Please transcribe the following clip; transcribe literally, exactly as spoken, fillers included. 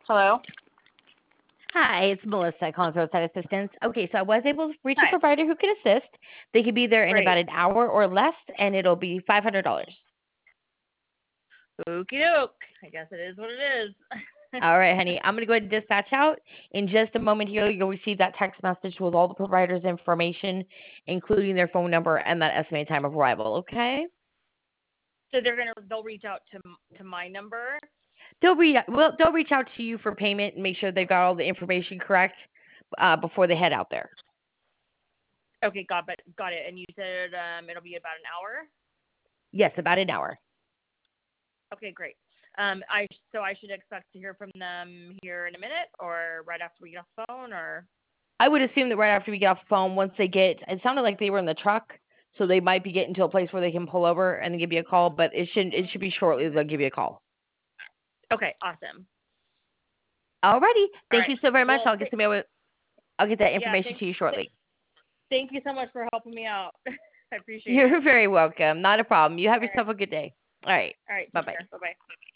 Hello. Hi, it's Melissa calling for roadside assistance. Okay, so I was able to reach a Hi. provider who can assist. They could be there in about Great. an hour or less, and it'll be five hundred dollars. Okie doke. I guess it is what it is. All right, honey. I'm going to go ahead and dispatch out. In just a moment here, you'll receive that text message with all the providers' information, including their phone number and that estimated time of arrival, okay? So they're gonna they'll reach out to to my number. They'll, re- well, they'll reach out to you for payment and make sure they've got all the information correct uh, before they head out there. Okay, got but got it. And you said um it'll be about an hour. Yes, about an hour. Okay, great. Um, I so I should expect to hear from them here in a minute, or right after we get off the phone, or I would assume that right after we get off the phone, once they get, it sounded like they were in the truck, so they might be getting to a place where they can pull over and then give you a call. But it should it should be shortly. They'll give you a call. okay, awesome. Alrighty, All thank right. you so very much. Well, I'll get th- some. I'll get that yeah, information thank to you th- shortly. thank you so much for helping me out. I appreciate it. You're very welcome. Not a problem. You have All right. yourself a good day. All right. All right. Bye Take bye. care. Bye bye.